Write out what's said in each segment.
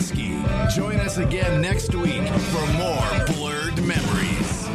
Whiskey. Join us again next week for more Blurred Memories.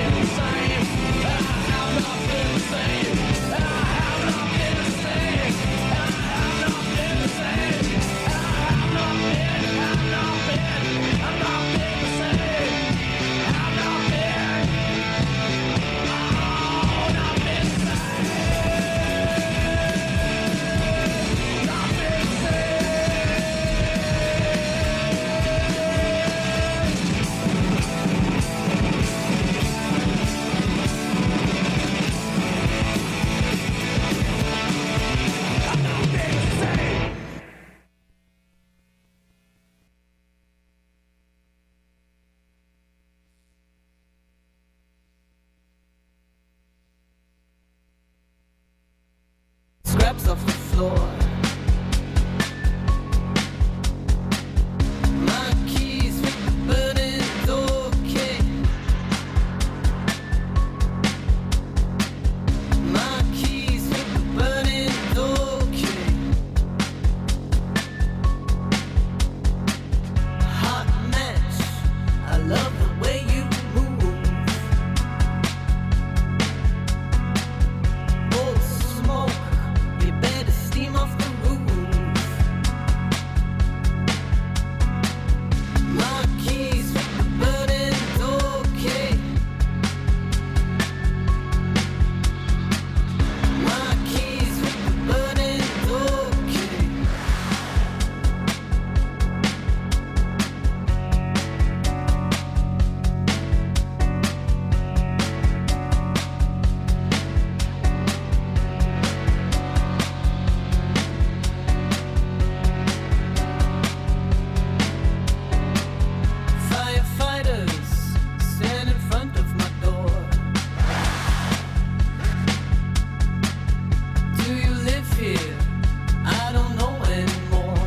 Scraps off the floor. My keys, but it's okay. My keys, but it's okay. Hot match, I love the way you move. Oh, smoke. You better steam off the roof. My keys, but it's okay. My keys, but it's okay. Firefighters stand in front of my door. Do you live here? I don't know anymore.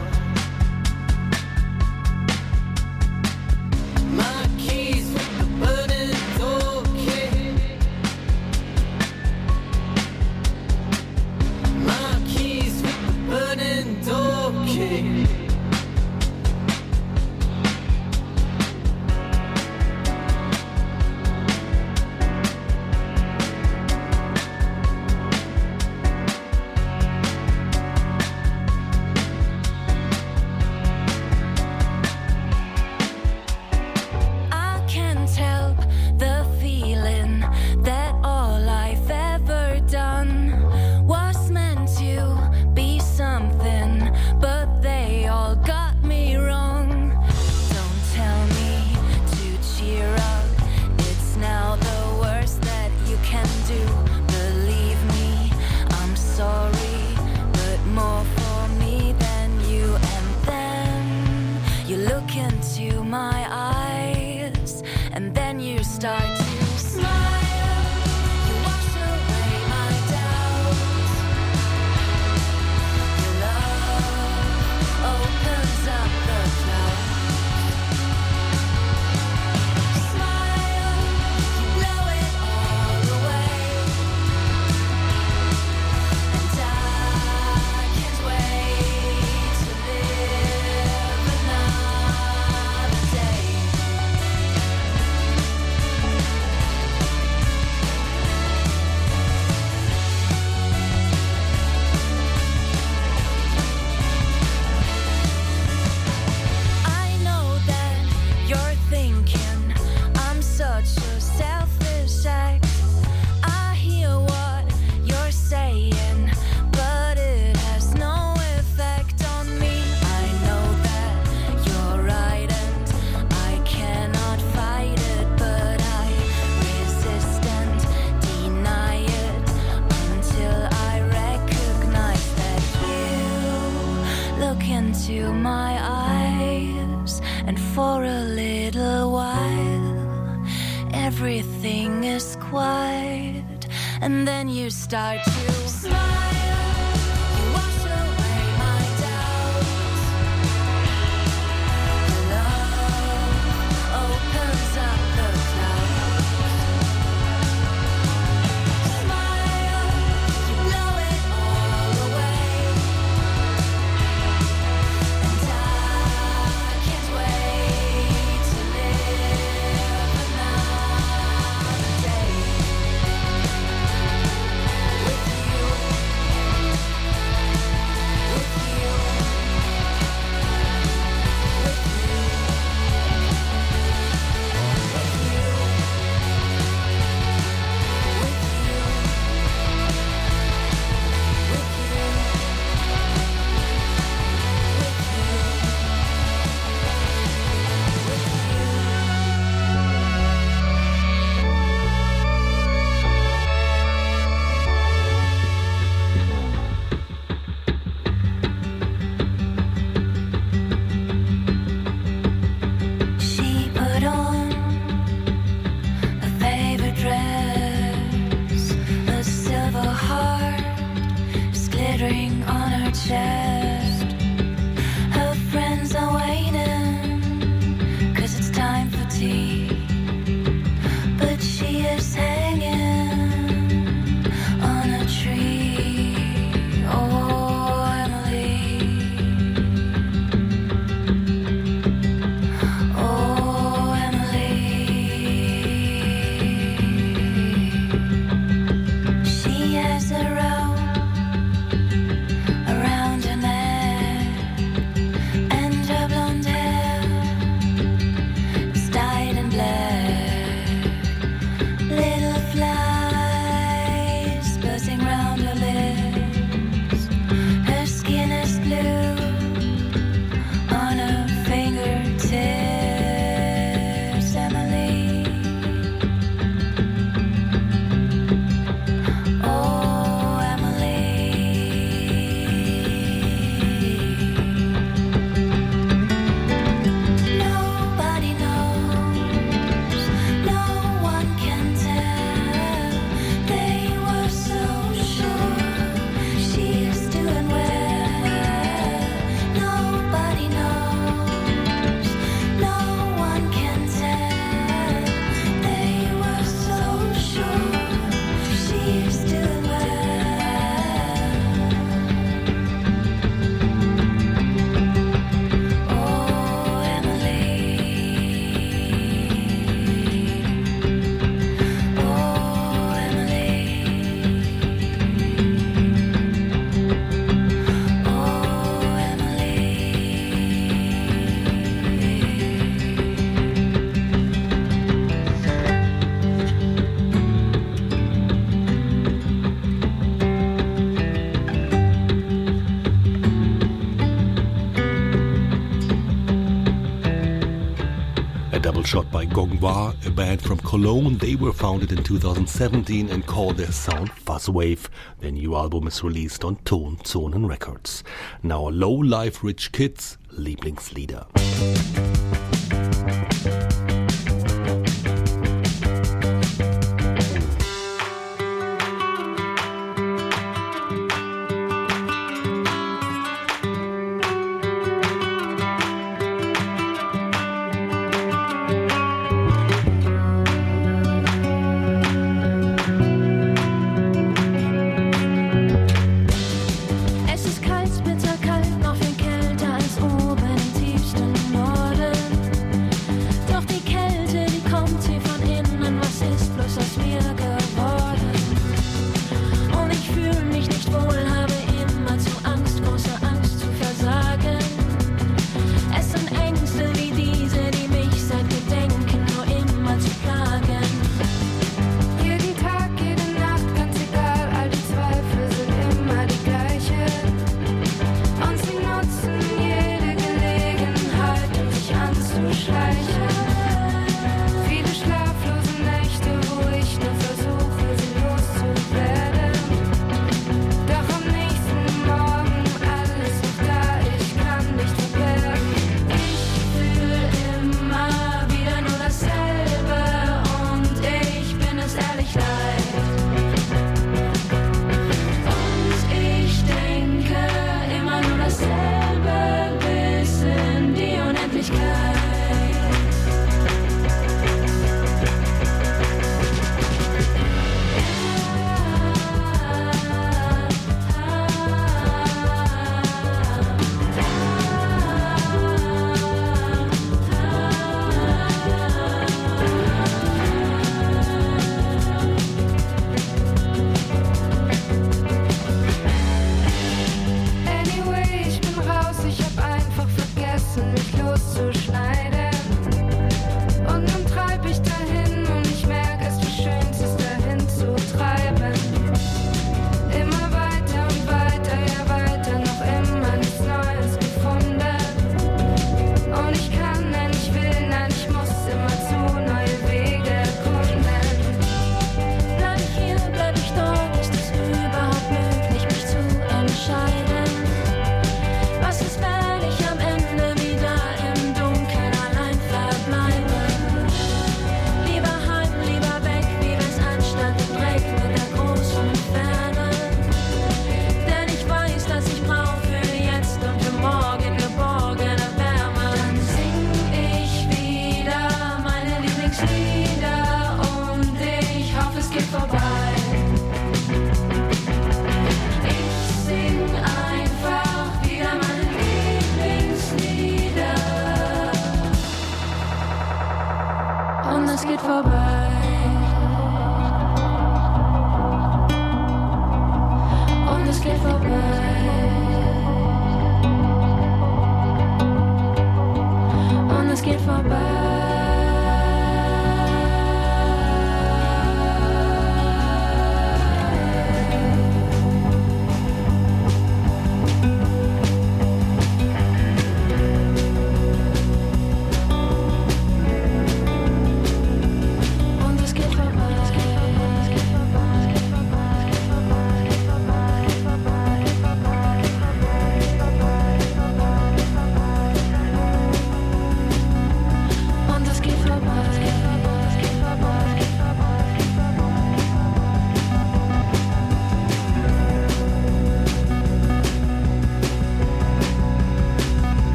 My keys, but it's okay. My keys, but it's okay. I can't help the feeling that all I've ever done was meant to be something, but they all got me wrong. Don't tell me to cheer up, it's now the worst that you can do. Believe me, I'm sorry, but more for me than you. And then you look into my eyes, and then you start to smile. You wash away my doubts. Your love opens up the clouds. Smile, you blow it all away. And I can't wait to live another day. I know that you're thinking I'm such a selfish act. I hear what you're saying, but it has no effect on me. I know that you're right and I cannot fight it, but I resist and deny it until I recognize that you look into my eyes, and for a little while everything is quiet, and then you start to smile. You wash away my doubts. Your love opens up the clouds. Smile, you blow it all away. And I can't Double Shot by Gongwa, a band from Cologne. They were founded in 2017 and call their sound Fuzzwave. Their new album is released on Tonzonen Records. Now Low Life Rich Kids, Lieblingslieder.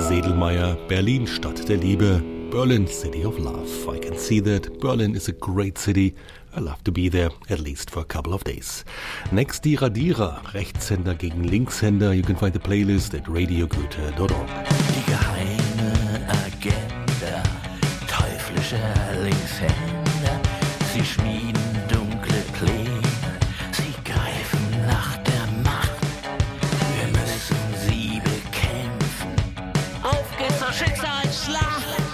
Sedlmayr, Berlin, Stadt der Liebe. Berlin, City of Love. I can see that Berlin is a great city. I love to be there, at least for a couple of days. Next, Dira Dira, Rechtshänder gegen Linkshänder. You can find the playlist at radiogoethe.org. Die geheime Agenda teuflischer Linkshänder. Sie schmieden dunkle Pläne. Sie greifen nach der Macht. Wir müssen sie bekämpfen. Auf geht's zur Schicksalsschlacht.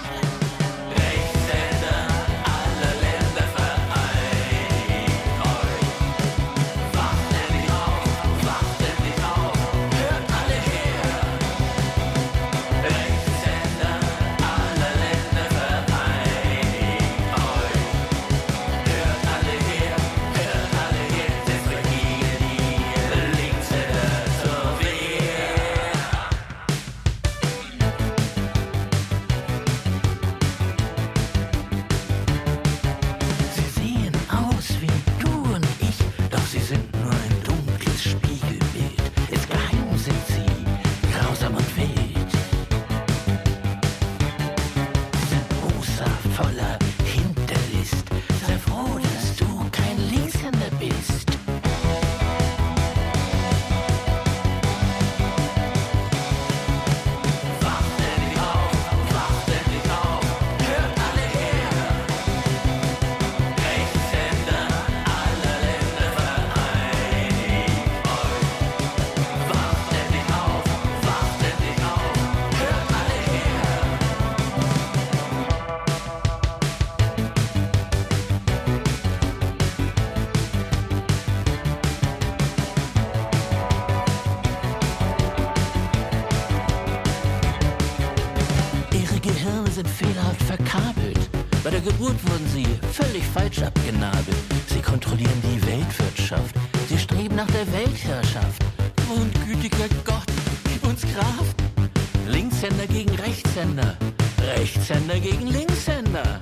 Bei der Geburt wurden sie völlig falsch abgenabelt. Sie kontrollieren die Weltwirtschaft. Sie streben nach der Weltherrschaft. Und gütiger Gott, gib uns Kraft. Linkshänder gegen Rechtshänder. Rechtshänder gegen Linkshänder.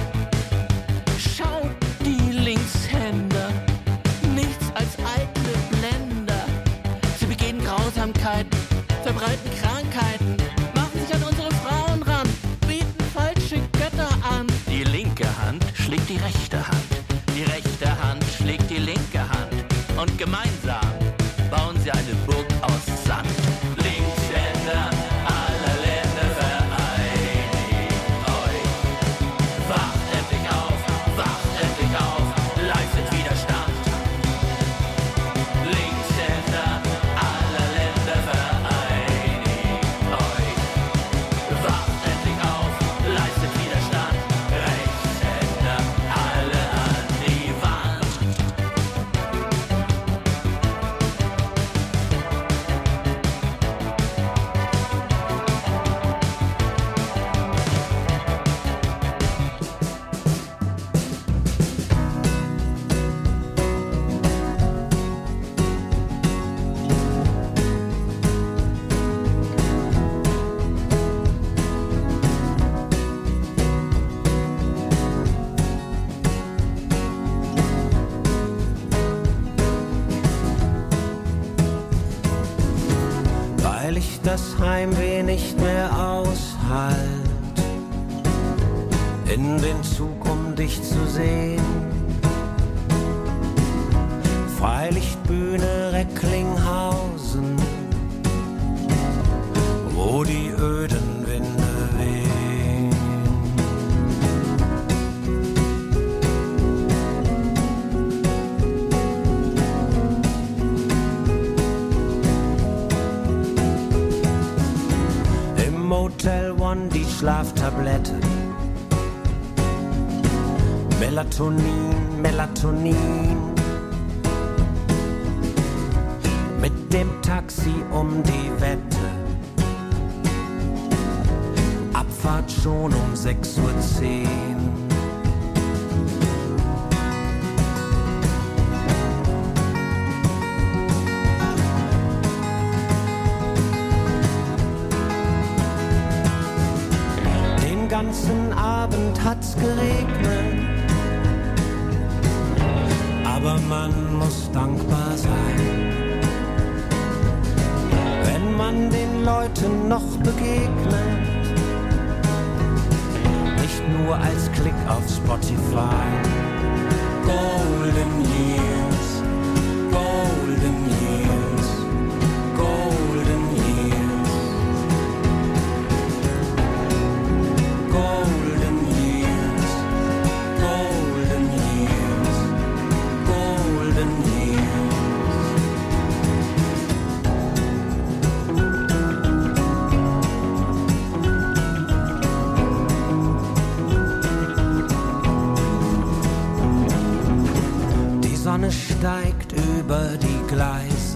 Schaut die Linkshänder. Nichts als eitle Blender. Sie begehen Grausamkeiten, verbreiten Krankheiten, machen sich an unsere Frauen ran, beten falsche Götter an. Die linke Hand schlägt die rechte Hand. Die rechte Hand schlägt die linke Hand. Und gemeinsam bauen sie eine Burg aus Sand. Linkshänder aller Länder vereinigt euch. Wacht endlich auf, leistet Widerstand. Linkshänder aller Länder vereinigt euch. Wacht endlich auf, leistet Widerstand. Rechtshänder alle an die Wand. Weil ich das Heimweh nicht mehr aushalt, in den Zug, um dich zu sehen. Freilichtbühne Recklinghausen, wo die öden Winde wehen. Im Motel One die Schlaftablette. Melatonin, Melatonin. Mit dem Taxi um die Wette. Abfahrt schon um 6:10 Uhr. Den ganzen Abend hat's geregnet, aber man muss dankbar sein, wenn man den Leuten noch begegnen. Nicht nur als Klick auf Spotify. Golden Years, Golden Years, Golden Years, Golden Years, Golden Years, Golden Years. Die Sonne steigt über die Gleise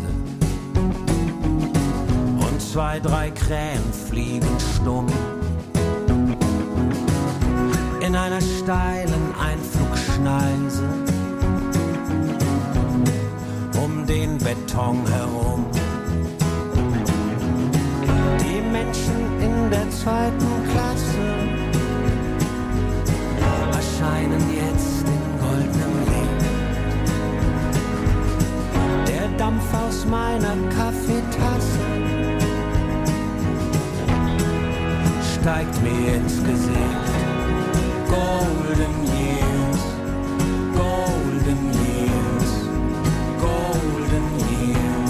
und 2, 3 Krähen fliegen stumm. In einer steilen Einflugschneise um den Beton herum. Die Menschen in der 2. Klasse erscheinen jetzt in goldenem Licht. Der Dampf aus meiner Kaffeetasse steigt mir ins Gesicht. Golden Years, Golden Years, Golden Years,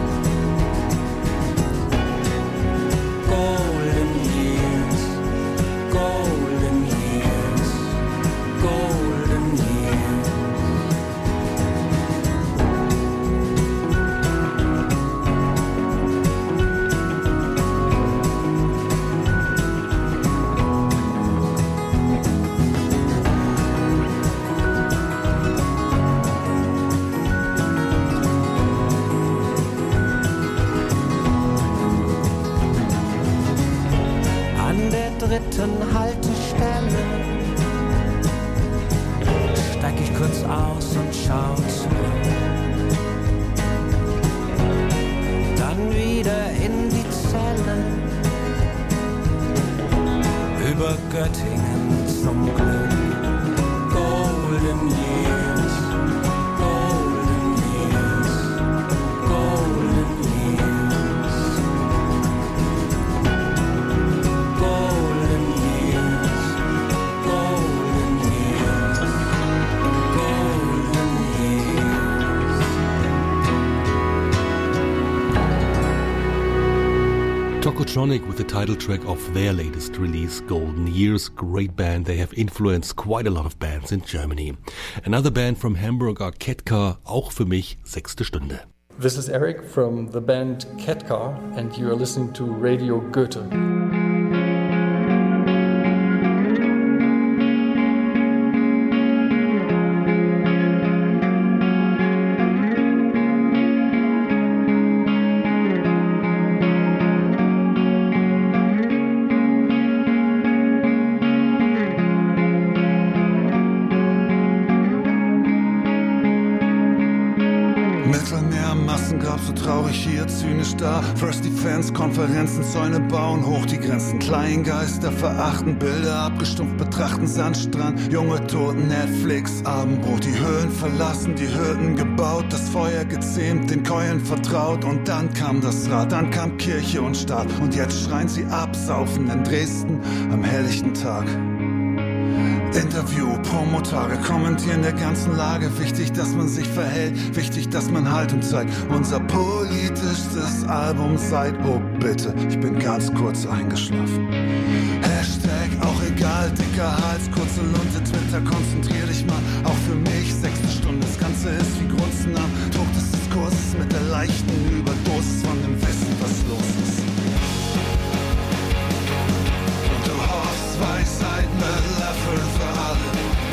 Golden Years, Golden Years, Golden Years. An der 3. Haltestelle steig ich kurz aus und schau zurück. Dann wieder in die Zelle, über Göttingen zum Glück. Golden Years, Golden Years, Golden Years, Golden Years, Golden Years, Golden Years. Tokotronic with the title track of their latest release, Golden Years. Great band. They have influenced quite a lot of bands in Germany. Another band from Hamburg are Ketka, auch für mich 6. Stunde. This is Eric from the band Ketka, and you are listening to Radio Goethe. Mittelmeer, Massengrab, so traurig hier, zynisch da. First Defense, Konferenzen, Zäune bauen, hoch die Grenzen. Kleingeister verachten, Bilder abgestumpft betrachten, Sandstrand, junge Toten, Netflix, Abendbrot. Die Höhlen verlassen, die Hürden gebaut, das Feuer gezähmt, den Keulen vertraut. Und dann kam das Rad, dann kam Kirche und Staat. Und jetzt schreien sie absaufen in Dresden am helllichten Tag. Interview, Promotage, kommentieren der ganzen Lage. Wichtig, dass man sich verhält, wichtig, dass man Haltung zeigt. Unser politischstes Album seit, oh bitte, ich bin ganz kurz eingeschlafen. Hashtag auch egal, dicker Hals, kurze Lunte, Twitter, konzentrier dich mal. Auch für mich 6. Stunde, das Ganze ist wie Grunzen am Druck des Diskurses mit der leichten Überdosis von dem Wissen, was los ist. Und du hoffst, Weisheit mit Löffeln für alle.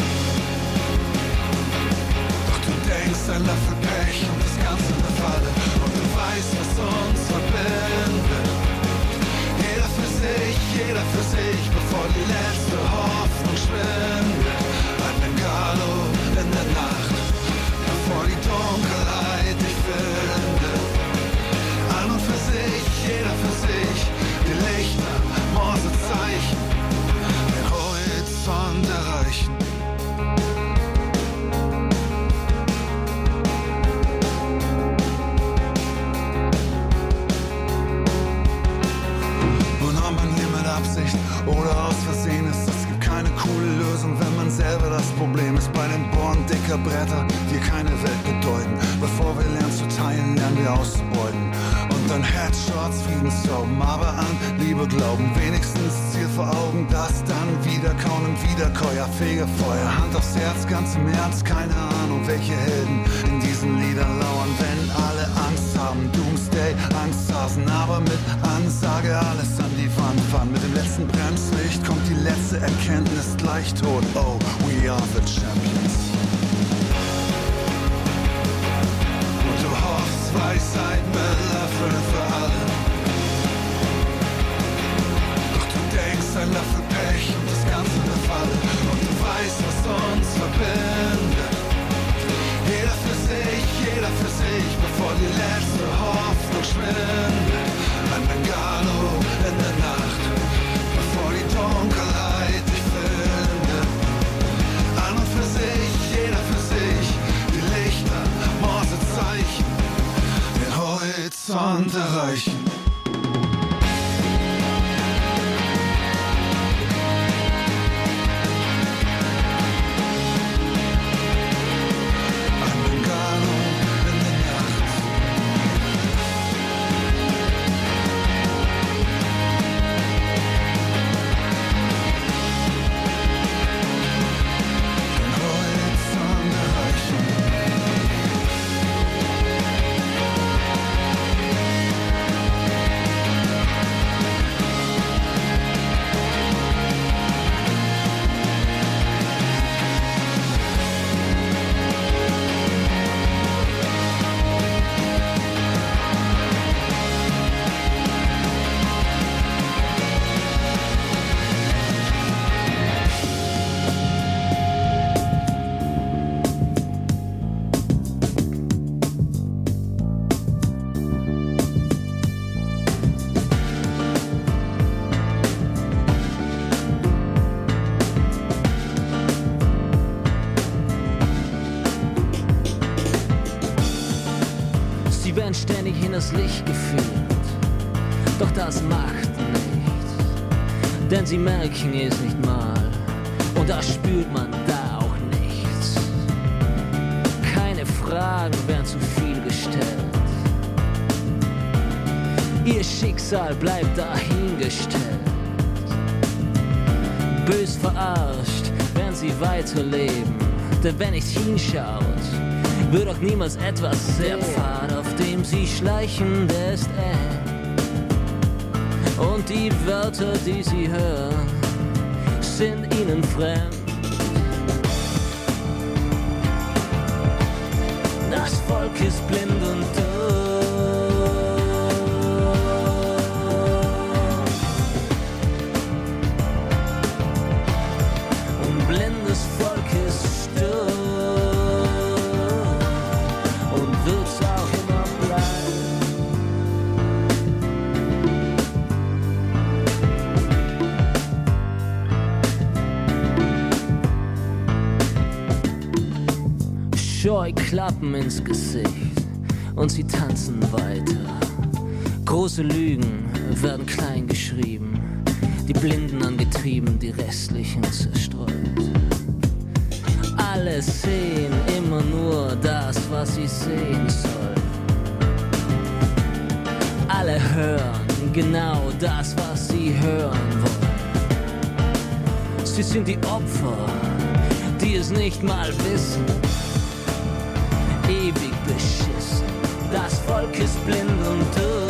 Doch du denkst, ein Löffel Pech und das Ganze eine Falle. Und du weißt, was uns verbindet. Jeder für sich, bevor die letzte Hoffnung schwindet. Ein Bengalo in der Nacht, bevor die Dunkelheit dich findet. An und für sich, jeder für sich. oder aus Versehen ist. Es gibt keine coole Lösung, wenn man selber das Problem ist. Bei den Bohren dicker Bretter, die keine Welt bedeuten. Bevor wir lernen zu teilen, lernen wir auszubeuten. Und dann Headshots, Friedenszauben, aber an Liebe glauben. Wenigstens Ziel vor Augen, das dann wieder kauen und wieder Fegefeuer. Hand aufs Herz, ganz im Ernst, keine Ahnung, welche Helden in diesen Liedern lauern. Wenn alle Angst haben, Doomsday, Angsthasen, aber mit Ansage alles an die Wand fahren. Mit dem letzten Bremslicht kommt die letzte Erkenntnis gleich tot. Oh, we are the champions. Und du hoffst, Weisheit mit Löffel für alle. Doch du denkst, ein Löffel Pech und das Ganze befalle. Und du weißt, was uns verbindet. Jeder für sich, bevor die letzte Hoffnung schwindet. Ein Bengalo in der Nacht, bevor die Dunkelheit dich findet. An und für sich, jeder für sich, die Lichter, Morsezeichen, den Horizont erreichen. Ständig hinters Licht geführt, doch das macht nichts, denn sie merken es nicht mal und da spürt man da auch nichts. Keine Fragen werden zu viel gestellt, ihr Schicksal bleibt dahingestellt. Bös verarscht, werden sie weiterleben, denn wer nicht hinschaut, wird auch niemals etwas sehen. Der Pfad, auf dem sie schleichen, der ist eng. Und die Wörter, die sie hören, sind ihnen fremd. Das Volk ist blind und dumm. Und blindes Volk ist stumm. Scheuklappen ins Gesicht und sie tanzen weiter. Große Lügen werden klein geschrieben, die Blinden angetrieben, die Restlichen zerstreut. Alle sehen immer nur das, was sie sehen sollen. Alle hören genau das, was sie hören wollen. Sie sind die Opfer, die es nicht mal wissen. Ewig beschissen, das Volk ist blind und dumm.